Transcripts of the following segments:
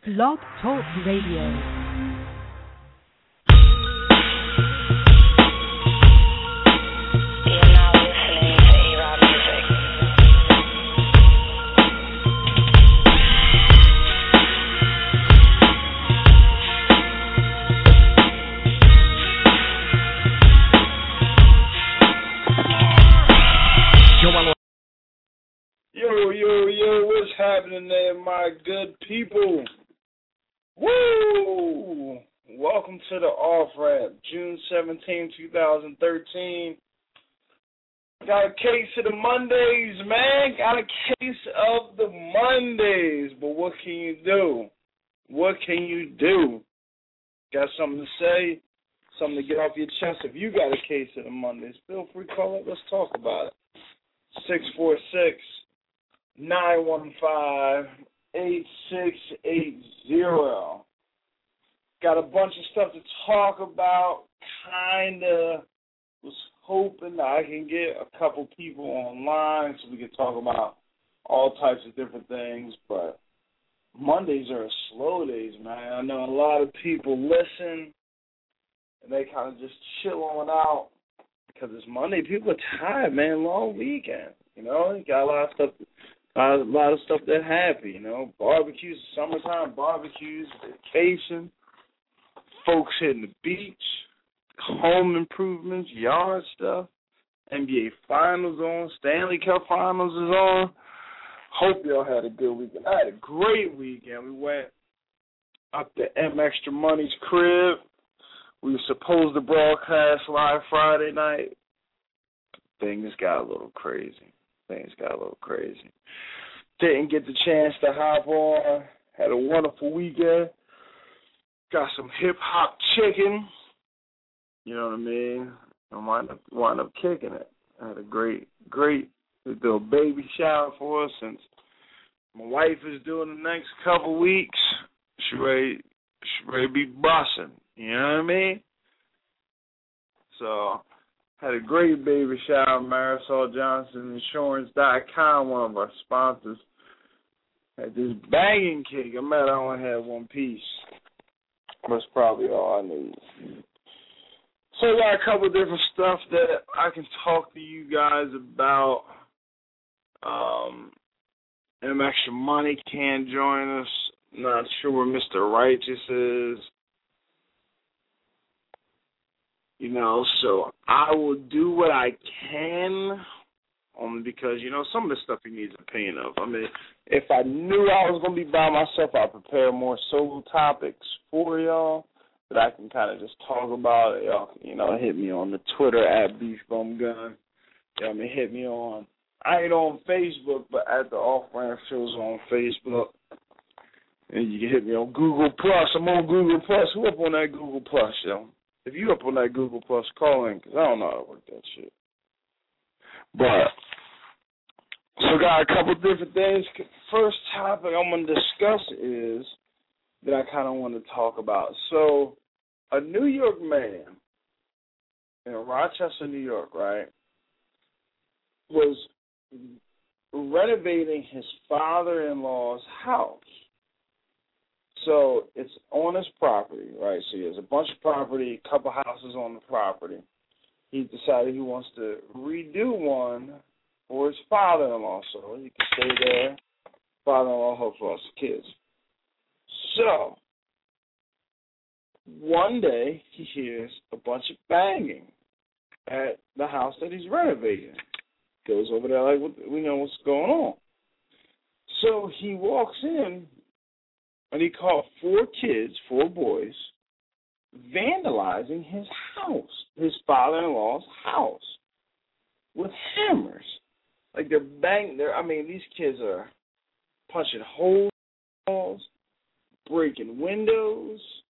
Blog Talk Radio. Yo, what's happening there, my good people? Woo! Welcome to the off-ramp, June 17, 2013. Got a case of the Mondays, man. Got a case of the Mondays. But what can you do? What can you do? Got something to say? Something to get off your chest? If you got a case of the Mondays, feel free to call up. Let's talk about it. 646-915-8680. Got a bunch of stuff to talk about. Kinda was hoping that I can get a couple people online so we can talk about all types of different things, but Mondays are slow days, man. I know a lot of people listen and they kind of just chill on out because it's Monday. People are tired, man. Long weekend, you know. You got a lot of stuff. A lot of stuff that happy, you know. Barbecues, summertime barbecues, vacation, folks hitting the beach, home improvements, yard stuff, NBA Finals on, Stanley Cup Finals is on. Hope y'all had a good weekend. I had a great weekend. We went up to M Extra Money's crib. We were supposed to broadcast live Friday night. Things got a little crazy. Didn't get the chance to hop on. Had a wonderful weekend. Got some hip-hop chicken. You know what I mean? I wind up kicking it. I had a great little baby shower for us since my wife is doing the next couple weeks. She ready to be busting. You know what I mean? So had a great baby shower. Marisol Johnson Insurance.com, one of our sponsors. Had this banging cake. I only had one piece. That's probably all I need. So I got a couple of different stuff that I can talk to you guys about. M Extra Money can't join us. Not sure where Mr. Righteous is. You know, so I will do what I can, only because, you know, some of the stuff he needs opinion of. I mean, if I knew I was going to be by myself, I'd prepare more solo topics for y'all that I can kind of just talk about. Y'all, you know, hit me on the Twitter at BeefBumGun. You know, hit me on, I ain't on Facebook, but at the Off-Ramp Shows on Facebook. And you can hit me on Google Plus. I'm on Google Plus. Who up on that Google Plus, yo? If you up on that Google Plus, call in, because I don't know how to work that shit. But, so got a couple different things. First topic I'm going to discuss is that I kind of want to talk about. So, a New York man in Rochester, New York, right, was renovating his father-in-law's house. So it's on his property, right? So he has a bunch of property, a couple houses on the property. He decided he wants to redo one for his father-in-law, so he can stay there. Father-in-law helps lots of kids. So one day he hears a bunch of banging at the house that he's renovating. Goes over there like, we know what's going on. So he walks in. And he caught four boys, vandalizing his house, his father-in-law's house, with hammers. Like these kids are punching holes in walls, breaking windows.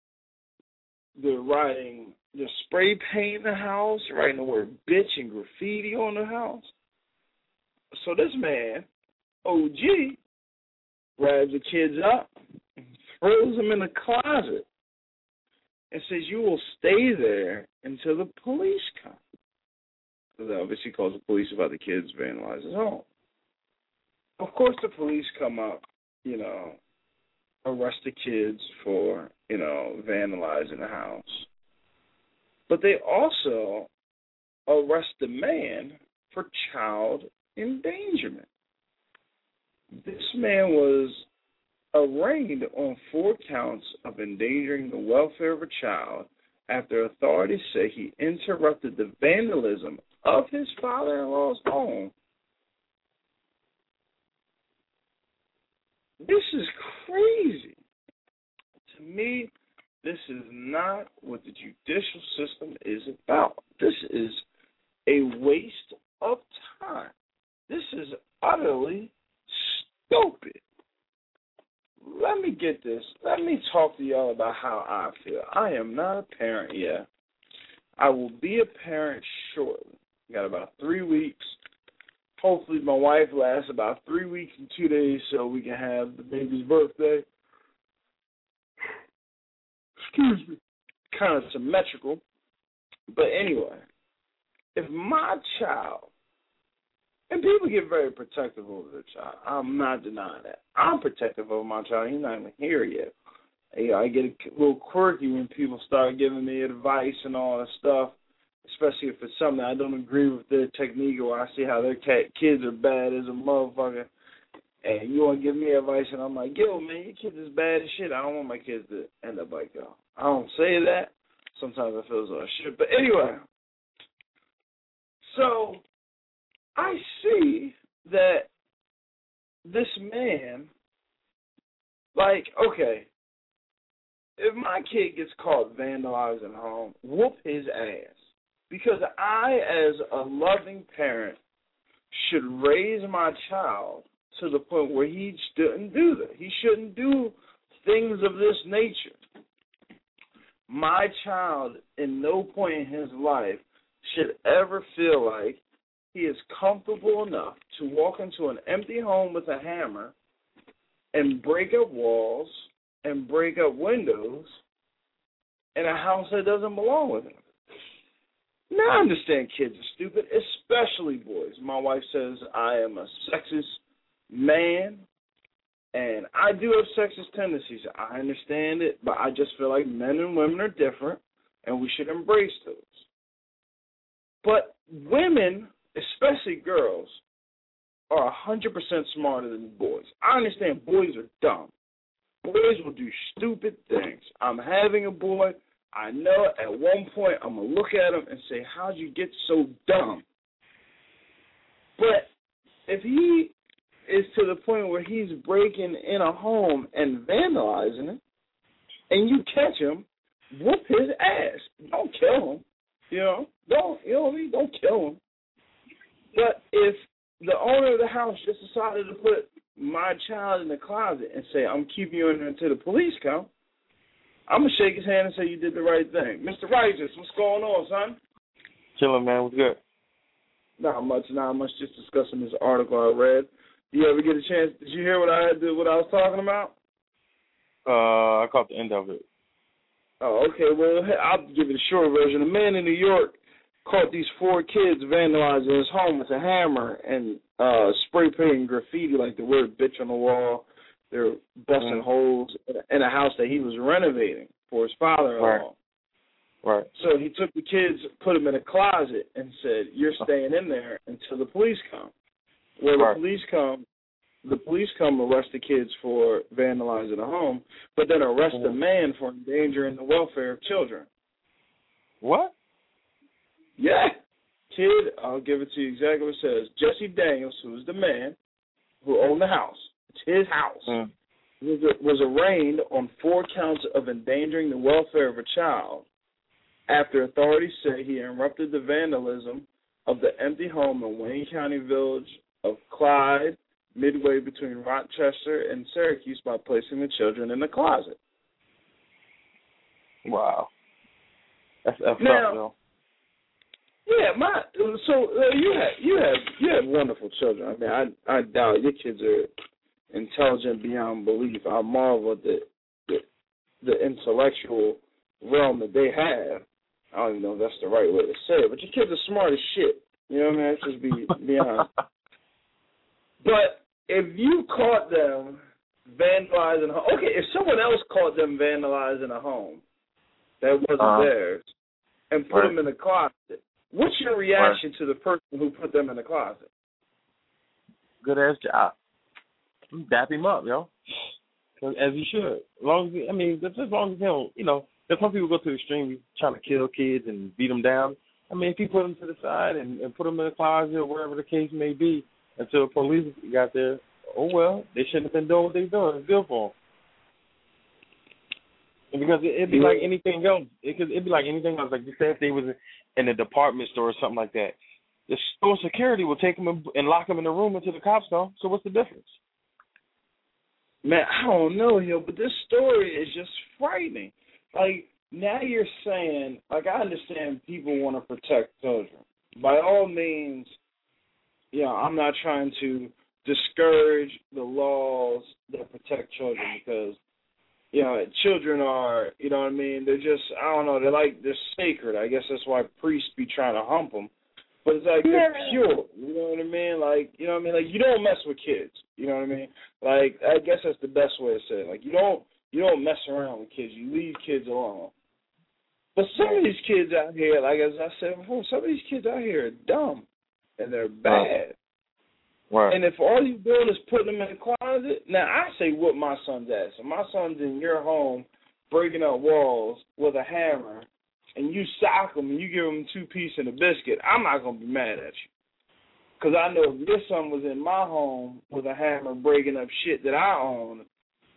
They're spray painting the house, writing the word bitch and graffiti on the house. So this man, OG, grabs the kids up, throws them in the closet, and says, you will stay there until the police come. So that obviously calls the police about the kids vandalizing his home. Of course the police come up, you know, arrest the kids for, vandalizing the house. But they also arrest the man for child endangerment. This man was arraigned on 4 counts of endangering the welfare of a child after authorities say he interrupted the vandalism of his father-in-law's home. This is crazy. To me, this is not what the judicial system is about. This is a waste of time. This is utterly stupid. Let me get this. Let me talk to y'all about how I feel. I am not a parent yet. I will be a parent shortly. Got about 3 weeks. Hopefully my wife lasts about 3 weeks and 2 days so we can have the baby's birthday. Excuse me. Kind of symmetrical. But anyway, if my child, and people get very protective over their child. I'm not denying that. I'm protective over my child. He's not even here yet. I get a little quirky when people start giving me advice and all that stuff, especially if it's something I don't agree with their technique or I see how their kids are bad as a motherfucker. And you want to give me advice, and I'm like, yo, man, your kid's as bad as shit. I don't want my kids to end up like y'all. I don't say that. Sometimes I feel as though I should. But anyway, so I see that this man, like, okay, if my kid gets caught vandalizing home, whoop his ass. Because I, as a loving parent, should raise my child to the point where he shouldn't do that. He shouldn't do things of this nature. My child, in no point in his life, should ever feel like he is comfortable enough to walk into an empty home with a hammer and break up walls and break up windows in a house that doesn't belong with him. Now, I understand kids are stupid, especially boys. My wife says I am a sexist man, and I do have sexist tendencies. I understand it, but I just feel like men and women are different, and we should embrace those. But women, especially girls, are 100% smarter than boys. I understand boys are dumb. Boys will do stupid things. I'm having a boy. I know at one point I'm going to look at him and say, how'd you get so dumb? But if he is to the point where he's breaking in a home and vandalizing it, and you catch him, whoop his ass. Don't kill him. Don't kill him. But if the owner of the house just decided to put my child in the closet and say, I'm keeping you in there until the police come, I'm going to shake his hand and say you did the right thing. Mr. Righteous, what's going on, son? Chilling, man. What's good? Not much. Just discussing this article I read. Do you ever get a chance? Did you hear what I was talking about? I caught the end of it. Oh, okay. Well, I'll give it a short version. A man in New York caught these 4 kids vandalizing his home with a hammer and spray painting graffiti like the word bitch on the wall. They're busting holes in a house that he was renovating for his father-in-law. Right. So he took the kids, put them in a closet, and said, you're staying in there until the police come. Well, the police come arrest the kids for vandalizing the home, but then arrest the man for endangering the welfare of children. What? Yeah. Kid, I'll give it to you exactly what it says. Jesse Daniels, who is the man who owned the house, it's his house, was arraigned on 4 counts of endangering the welfare of a child after authorities say he interrupted the vandalism of the empty home in Wayne County village of Clyde, midway between Rochester and Syracuse, by placing the children in the closet. Wow. That's effed up, though. Yeah, you have wonderful children. I mean, I doubt your kids are intelligent beyond belief. I marvel at the intellectual realm that they have. I don't even know if that's the right way to say it, but your kids are smart as shit. You know what I mean? Let's just be honest. But if you caught them vandalizing a home. Okay, if someone else caught them vandalizing a home that wasn't theirs and put them in the closet, what's your reaction to the person who put them in the closet? Good ass job. Dap him up, yo. As he should. As long as just as long as he don't, there's some people go to the extreme trying to kill kids and beat them down. I mean, if he put them to the side and put them in the closet or wherever the case may be until the police got there, oh well, they shouldn't have been doing what they're doing. It's good for them. And because it'd be like anything else. It'd be like anything else. Like you said, if they was in a department store or something like that, the store security will take them and lock them in the room until the cops come. So what's the difference? Man, I don't know, but this story is just frightening. Like, now you're saying, like, I understand people want to protect children. By all means, I'm not trying to discourage the laws that protect children because, children are, they're just, I don't know, they're sacred. I guess that's why priests be trying to hump them. But it's like they're pure, you know what I mean? Like, like you don't mess with kids, you know what I mean? Like, I guess that's the best way to say it. Like, you don't mess around with kids. You leave kids alone. But some of these kids out here, like as I said before, some of these kids out here are dumb and they're bad. Right. And if all you're doing is putting them in the closet, now I say whoop my son's ass. If my son's in your home breaking up walls with a hammer, and you sock him and you give him 2-piece and a biscuit, I'm not going to be mad at you. Because I know if your son was in my home with a hammer breaking up shit that I own,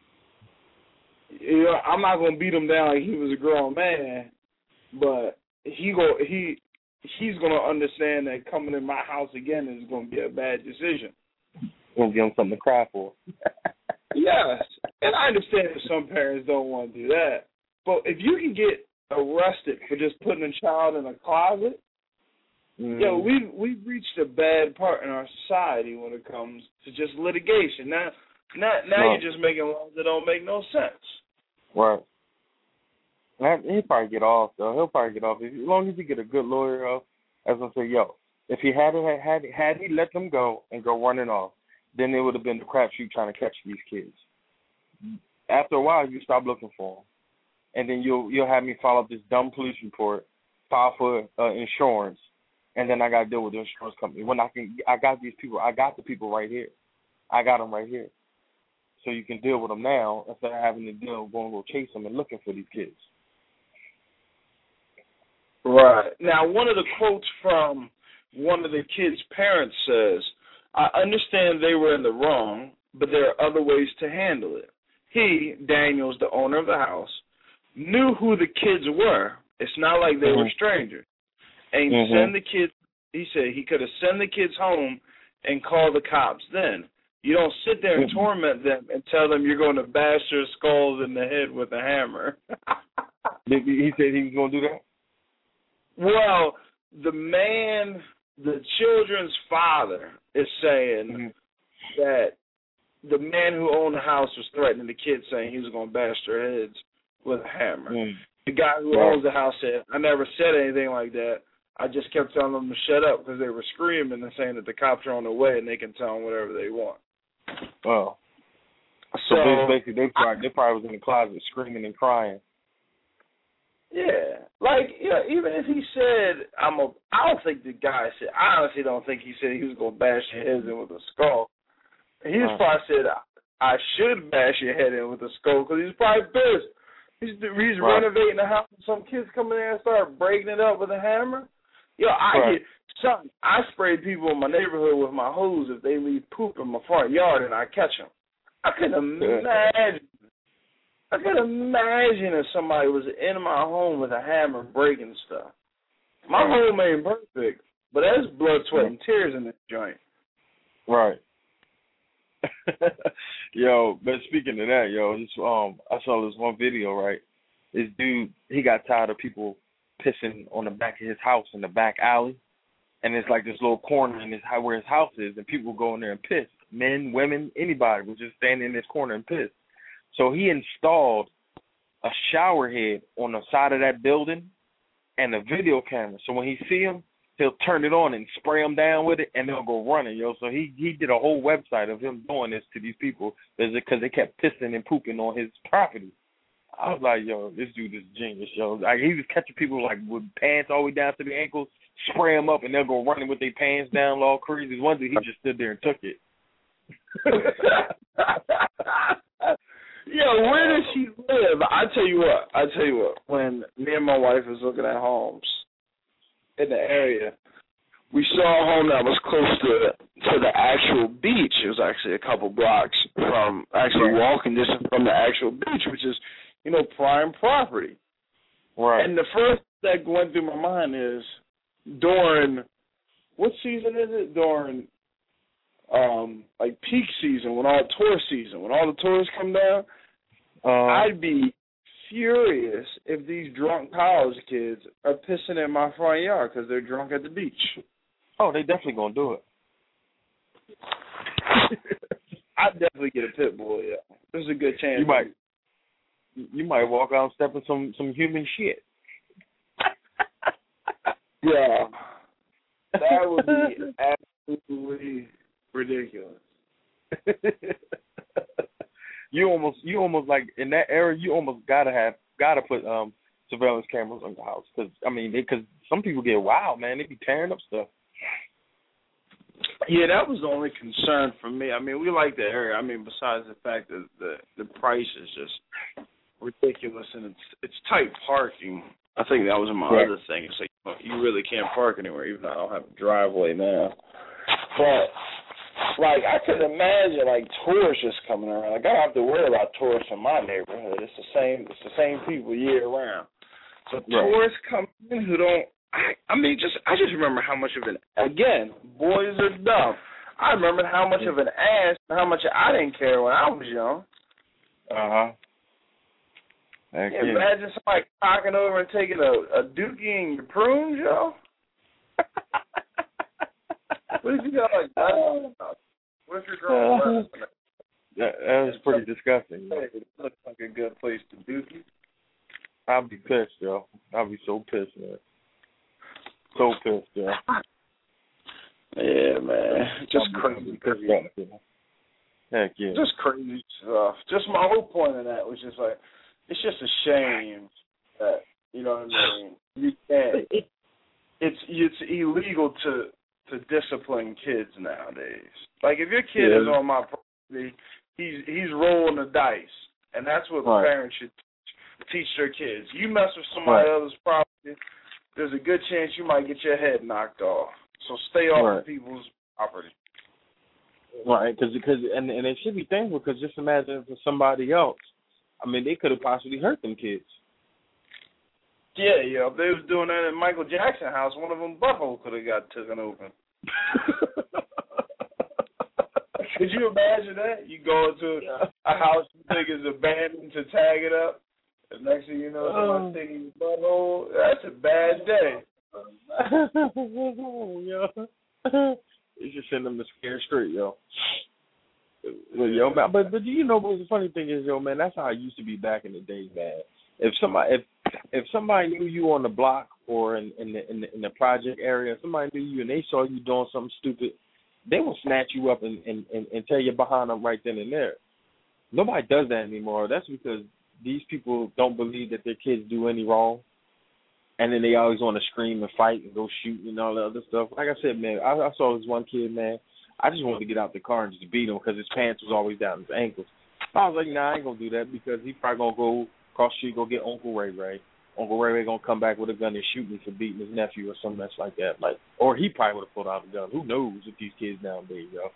I'm not going to beat him down like he was a grown man, but he's going to understand that coming in my house again is going to be a bad decision. Going to give him something to cry for. Yes. And I understand that some parents don't want to do that. But if you can get arrested for just putting a child in a closet, we've reached a bad part in our society when it comes to just litigation. Now you're just making laws that don't make no sense. Right. He'll probably get off though. He'll probably get off as long as he get a good lawyer. As I say, if he had he let them go and go running off, then it would have been the crapshoot trying to catch these kids. After a while, you stop looking for them. And then you'll have me file up this dumb police report, file for insurance, and then I got to deal with the insurance company. When I got these people, I got the people right here. I got them right here. So you can deal with them now instead of having to going to go chase them and looking for these kids. Right. Now, one of the quotes from one of the kids' parents says, I understand they were in the wrong, but there are other ways to handle it. He, Daniels, the owner of the house, knew who the kids were. It's not like they were strangers. And send the kids, he said he could have sent the kids home and called the cops then. You don't sit there and torment them and tell them you're going to bash their skulls in the head with a hammer. He said he was going to do that? Well, the children's father is saying that the man who owned the house was threatening the kids, saying he was going to bash their heads with a hammer. The guy who owns the house said, I never said anything like that. I just kept telling them to shut up because they were screaming and saying that the cops are on their way and they can tell them whatever they want. Oh. So basically they probably was in the closet screaming and crying. Yeah. Like, even if he said, I don't think the guy said, I honestly don't think he said he was going to bash your heads in with a skull. He probably said, I should bash your head in with a skull because he's probably pissed. He's renovating the house and some kids come in there and start breaking it up with a hammer. I spray people in my neighborhood with my hose if they leave poop in my front yard and I catch them. I could imagine if somebody was in my home with a hammer breaking stuff. My home ain't perfect, but there's blood, sweat, and tears in this joint. Right. But speaking of that, I saw this one video, right? This dude, he got tired of people pissing on the back of his house in the back alley, and it's like this little corner in where his house is, and people go in there and piss. Men, women, anybody was just standing in this corner and piss. So he installed a shower head on the side of that building and a video camera. So when he see him, he'll turn it on and spray them down with it, and they'll go running, yo. So he did a whole website of him doing this to these people because they kept pissing and pooping on his property. I was like, yo, this dude is genius, yo. Like, he was catching people like with pants all the way down to the ankles, spray them up, and they'll go running with their pants down all crazy. One day he just stood there and took it. Yo, where does she live? I tell you what. When me and my wife was looking at homes in the area, we saw a home that was close to the actual beach. It was actually a couple blocks from walking distance from the actual beach, which is, prime property. Right. And the first that went through my mind is during, what season is it? During like peak season, when all the tourists come down. I'd be furious if these drunk college kids are pissing in my front yard because they're drunk at the beach. Oh, they definitely gonna do it. I'd definitely get a pit bull. Yeah, there's a good chance. You might walk out and step in some human shit. Yeah, that would be absolutely ridiculous. You almost like in that area. You almost gotta put surveillance cameras on the house because some people get wild, man. They be tearing up stuff. Yeah, that was the only concern for me. I mean, we like the area. I mean, besides the fact that the price is just ridiculous and it's tight parking. I think that was my other thing. It's like you really can't park anywhere, even though I don't have a driveway now. But like I could imagine like tourists just coming around. Like I don't have to worry about tourists in my neighborhood. It's the same people year round. So tourists come in who don't. I just remember how much of boys are dumb. I remember how much of an ass and how much I didn't care when I was young. Imagine somebody cocking over and taking a dookie in your prunes, yo. What if you got like that? What if you're growing up? That was pretty disgusting. It looks like a good place to dookie. I'll be pissed, yo. I'll be so pissed, man. So pissed, yo. Yeah, man. Just crazy. Heck yeah. Just crazy stuff. Just my whole point of that was just like, it's just a shame that, you know what I mean, you can't, it's illegal to discipline kids nowadays. Like, if your kid is on my property, he's rolling the dice, and that's what parents should teach their kids. You mess with somebody else's property, there's a good chance you might get your head knocked off. So stay off of people's property. Right, because it should be thankful because just imagine for somebody else. I mean, they could have possibly hurt them kids. Yeah, if they was doing that in Michael Jackson's house, one of them butthole could have got taken open. Could you imagine that? You go into a house you think is abandoned to tag it up, and next thing you know, somebody's taking your butthole. That's a bad day. You should send them to Scare Street, yo. But you know what the funny thing is, yo, man, that's how it used to be back in the day, man. If somebody knew you on the block or in the project area, somebody knew you and they saw you doing something stupid, they will snatch you up and tear you behind them right then and there. Nobody does that anymore. That's because these people don't believe that their kids do any wrong. And then they always want to scream and fight and go shoot and all that other stuff. Like I said, man, I saw this one kid, man. I just wanted to get out the car and just beat him because his pants was always down his ankles. I was like, nah, I ain't going to do that because he's probably going to go across the street, go get Uncle Ray Ray. Uncle Ray Ray going to come back with a gun and shoot me for beating his nephew or something that's like that. Like, or he probably would have pulled out a gun. Who knows with these kids nowadays, yo.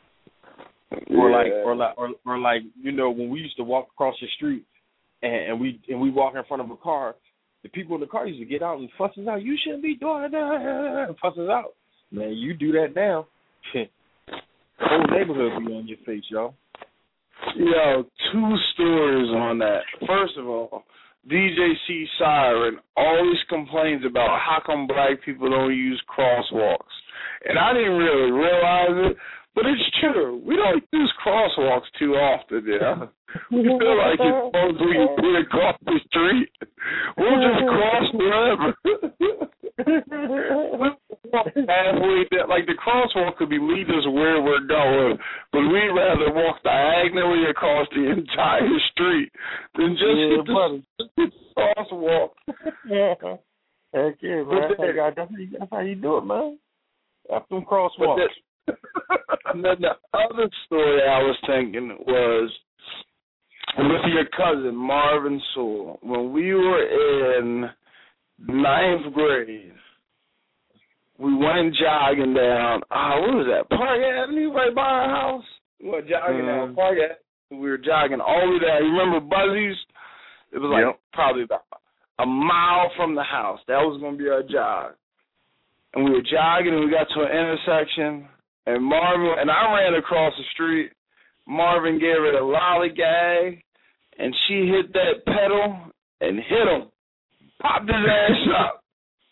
Or like, you know, when we used to walk across the street and we walk in front of a car, the people in the car used to get out and fuss us out. You shouldn't be doing that. And fuss us out. Man, you do that now. Whole neighborhood be on your face, yo. Yo, 2 stories on that. First of all, DJ C Siren always complains about how come black people don't use crosswalks. And I didn't really realize it, but it's true. We don't use crosswalks too often, yeah. We feel like it's supposed to be across the street. We'll just cross wherever. halfway down, like the crosswalk could be leading us where we're going, but we'd rather walk diagonally across the entire street than just hit the crosswalk. Heck yeah, man. That's how you do it, man. After them crosswalks. And then the other story I was thinking was with your cousin, Marvin Sewell. When we were in 9th grade, we went jogging down, what was that, Park Avenue right by our house? We went jogging down Park Avenue. We were jogging all the way down. You remember Buzzies? It was like probably about a mile from the house. That was going to be our jog. And we were jogging, and we got to an intersection, and Marvin, and I ran across the street. Marvin gave her a lollygag, and she hit that pedal and hit him. Popped his ass up.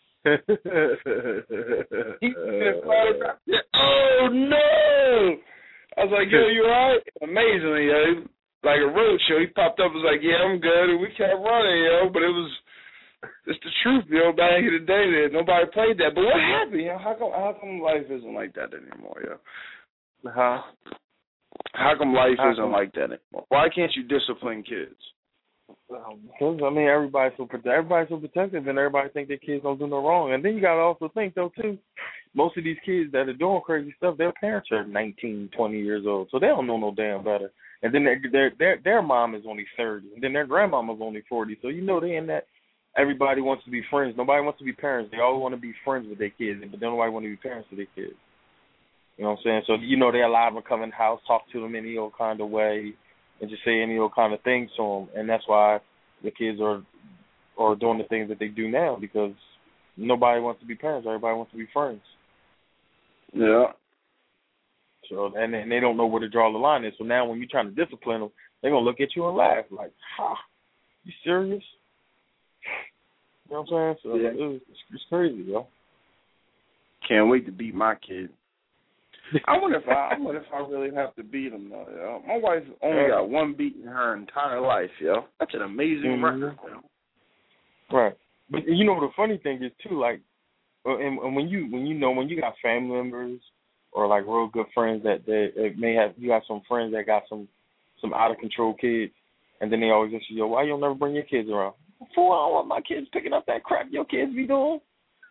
He said, oh, no. I was like, yo, you all right? Amazingly, yo, like a road show. He popped up and was like, yeah, I'm good. And we kept running, yo, but it's the truth, yo. Back in the day, nobody played that. But what happened, yo? How come life isn't like that anymore, yo? Huh? How come life isn't like that anymore? Why can't you discipline kids? Because, I mean, everybody's so protective, and everybody think their kids don't do no wrong. And then you got to also think, though, too, most of these kids that are doing crazy stuff, their parents are 19, 20 years old, so they don't know no damn better. And then their mom is only 30, and then their grandmama's only 40. So you know they in that everybody wants to be friends. Nobody wants to be parents. They all want to be friends with their kids, but nobody want to be parents to their kids. You know what I'm saying? So, you know, they allow them to come in the house, talk to them any old kind of way, and just say any old kind of things to them. And that's why the kids are doing the things that they do now, because nobody wants to be parents. Everybody wants to be friends. Yeah. So, and they don't know where to draw the line is. So now when you're trying to discipline them, they're going to look at you and laugh like, ha, you serious? You know what I'm saying? So yeah. It's crazy, yo. Can't wait to beat my kid. I wonder if I really have to beat him, though, yo. My wife only got one beat in her entire life, yo. That's an amazing record, yo. Right. But you know the funny thing is too, like, and when you got family members or like real good friends that may have, you got some friends that got some out of control kids, and then they always ask you, yo, why you don't never bring your kids around? Fool, I don't want my kids picking up that crap your kids be doing.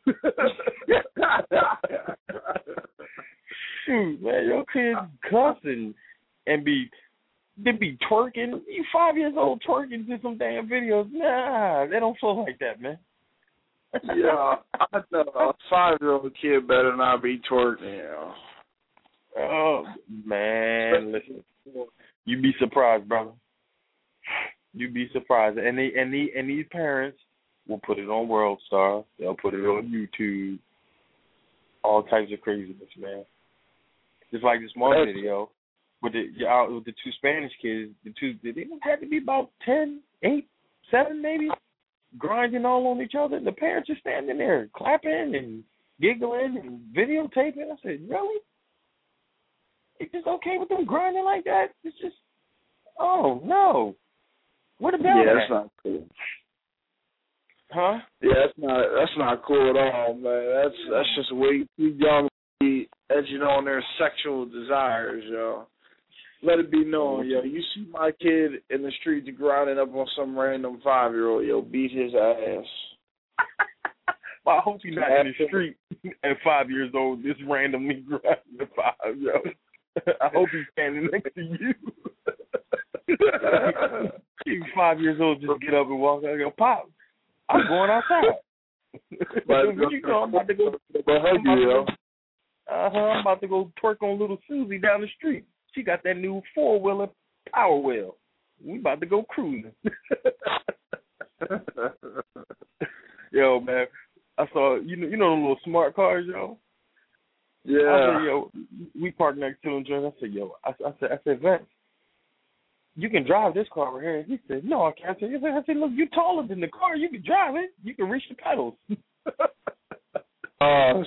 Shoot, man, your kids cussing and be twerking. You 5 years old twerking to some damn videos. Nah, they don't flow like that, man. Yeah, I know. A 5-year-old kid better not be twerking, yo. Oh, man, listen. You'd be surprised, brother. You'd be surprised. And these parents will put it on World Star. They'll put it on YouTube. All types of craziness, man. Just like this one video with the two Spanish kids. They had to be about 10, 8, 7 maybe, grinding all on each other. The parents are standing there clapping and giggling and videotaping. I said, really? It's just okay with them grinding like that? It's just, oh, no. What about that? Yeah, that's not cool. Huh? Yeah, that's not cool at all, man. That's just way too young to be edging on their sexual desires, yo. Let it be known, yo. You see my kid in the streets grinding up on some random 5-year-old, yo, beat his ass. Well, I hope he's not in the street at 5 years old, just randomly grinding at 5, yo. I hope he's standing next to you. He's 5 years old, just get up and walk out and go, Pop, I'm going outside. What you know, I'm about to go. I'm about to go twerk on little Susie down the street. She got that new 4-wheeler Power Wheel. We about to go cruising. Yo, man, I saw you know the little smart cars, yo. Yeah. I said, yo, we parked next to them. I said, yo, I said, Vince, you can drive this car over here. He said, no, I can't. I said, look, you're taller than the car. You can drive it. You can reach the pedals. Oh,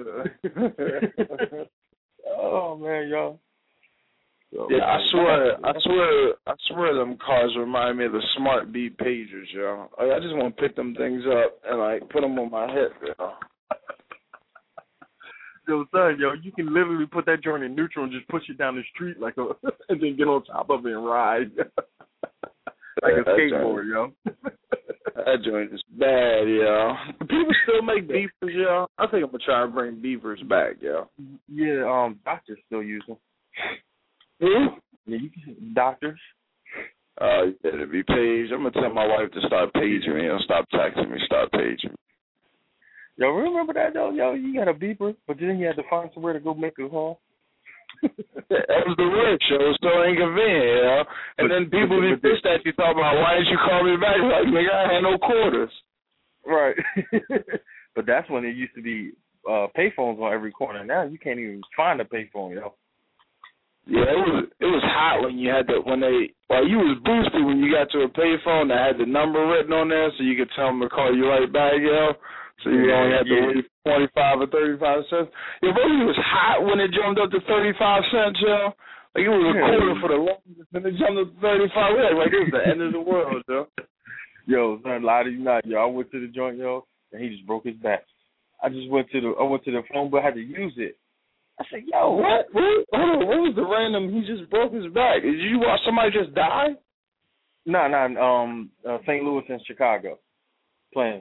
shit. Oh, man, y'all. So, yeah, I swear them cars remind me of the Smart Beat pagers, yo. I just want to pick them things up and, like, put them on my hip, yo. Yo, son, you can literally put that joint in neutral and just push it down the street and then get on top of it and ride. Like a skateboard, yo. That joint is bad, yo. People still make beepers, yo. I think I'm gonna try to bring beepers back, yo. Yeah, doctors still use them. Who? Yeah, you can doctors. You better be paged. I'm gonna tell my wife to start paging me. Stop texting me. Start paging me. Yo, remember that though? Yo, you got a beeper, but then you had to find somewhere to go make a call. That was the work show. It was so inconvenient, you know? And then people be pissed at you talking about, why didn't you call me back? Like, nigga, I had no quarters. Right. But that's when there used to be payphones on every corner. Now you can't even find a payphone, yo. Yeah, it was hot when you had you was boosted when you got to a payphone that had the number written on there so you could tell them to call you right back, yo. So you only had to wait 25 or 35 cents. Yo, but it was hot when it jumped up to 35 cents, yo. Like, it was a quarter for the longest, and it jumped up to 35. Like, it was the end of the world, yo. Yo, son, lie to you not, yo. I went to the joint, yo, and he just broke his back. I went to the phone, but I had to use it. I said, yo, what? Hold on, what was the random, he just broke his back? Did you watch somebody just die? No, St. Louis and Chicago playing.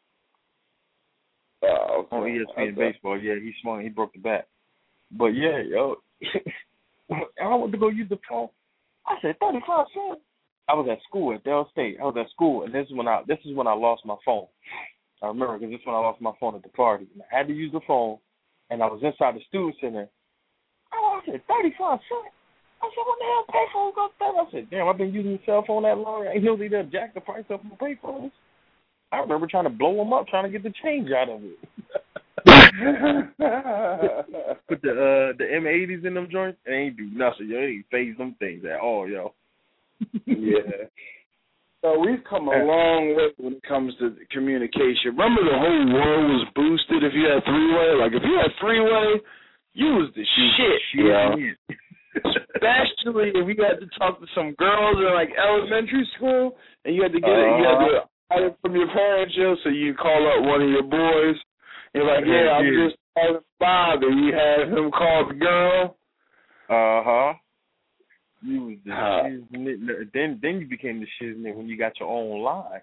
Okay. On ESPN baseball, yeah, he swung, he broke the bat. But yeah, yo, I went to go use the phone. I said 35 cents. I was at school at Dell State. I was at school, and this is when I lost my phone. I remember because this is when I lost my phone at the party. And I had to use the phone, and I was inside the student center. I said 35 cents. I said, what the hell payphone got that? I said, damn, I've been using the cell phone that long. I ain't know they done jack the price up on payphones. I remember trying to blow them up, trying to get the change out of it. Put the M80s in them joints, they ain't do nothing. Yo, they ain't phase them things at all, yo. Yeah. So we've come a long way when it comes to communication. Remember the whole world was boosted if you had three-way? Like, if you had three-way, you was the shit, yo. Especially if you had to talk to some girls in, like, elementary school, and you had to get it from your parents, yo, so you call up one of your boys. You're like, yeah, I'm just calling Bob, and you have him call the girl. You was the shiznit. Then you became the shiznit when you got your own line.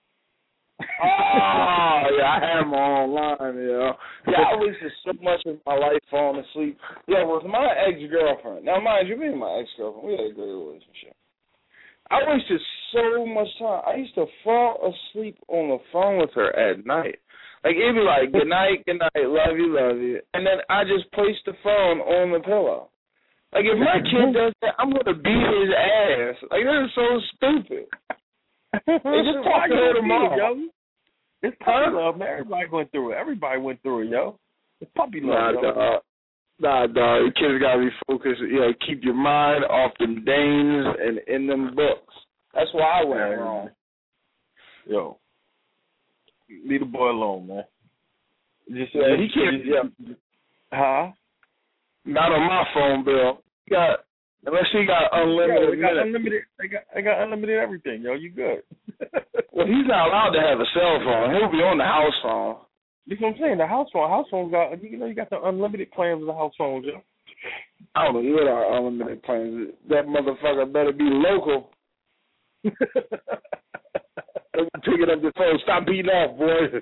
Yeah, I had my own line, yo. Yeah, I wasted so much of my life falling asleep. Yeah, with my ex-girlfriend. Now, mind you, me and my ex-girlfriend, we had a great relationship. I wasted so much time. I used to fall asleep on the phone with her at night. Like, it'd be like, good night, love you. And then I just placed the phone on the pillow. Like, if my kid does that, I'm going to beat his ass. Like, that is so stupid. They just talk to her tomorrow. Yo. It's puppy love, man. Everybody went through it. Everybody went through it, yo. It's puppy love, yo. Nah, dog. Your kids got to be focused. You know, keep your mind off them dames and in them books. That's why I went wrong. Yo. Leave the boy alone, man. He can't. Huh? Not on my phone bill. Unless he got unlimited. They got unlimited everything, yo. You good? Well, he's not allowed to have a cell phone. He'll be on the house phone. That's what I'm saying. The house phone got, you got the unlimited plans of the house phones, yo. I don't know what our unlimited plans is. That motherfucker better be local. Pick it up the phone. Stop beating off, boy.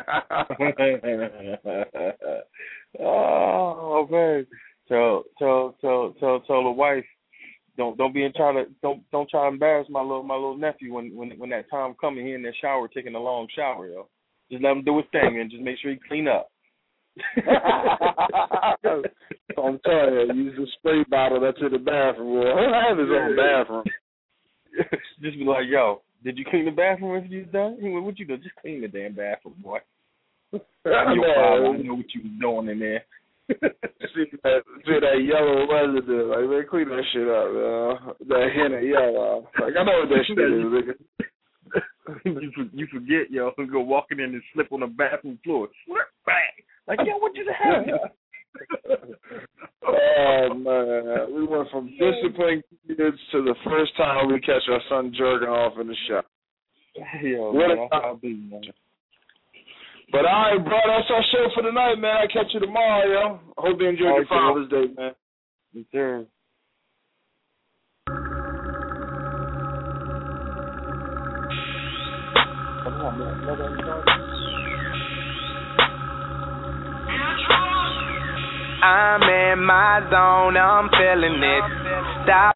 Oh man. Tell the wife, don't try to embarrass my little nephew when that time coming here in that shower taking a long shower, yo. Just let him do his thing and just make sure he clean up. I'm telling you, use the spray bottle that's in the bathroom. Boy. I have his own bathroom. Just be like, yo, did you clean the bathroom if you're done? What you do? Just clean the damn bathroom, boy. I know what you was doing in there. See that yellow residue. Like, man, clean that shit up, man. That hint of yellow. Like, I know what that shit is, nigga. You forget, yo, and go walking in and slip on the bathroom floor. Slip back. Like, yo, what just happened? Oh, man. We went from disciplining kids to the first time we catch our son jerking off in the shop. Yo, what man, a time. But all right, bro, that's our show for tonight, man. I'll catch you tomorrow, yo. I hope you enjoyed your Father's Day, man. Yes, sir. I'm in my zone, I'm feeling it. Stop.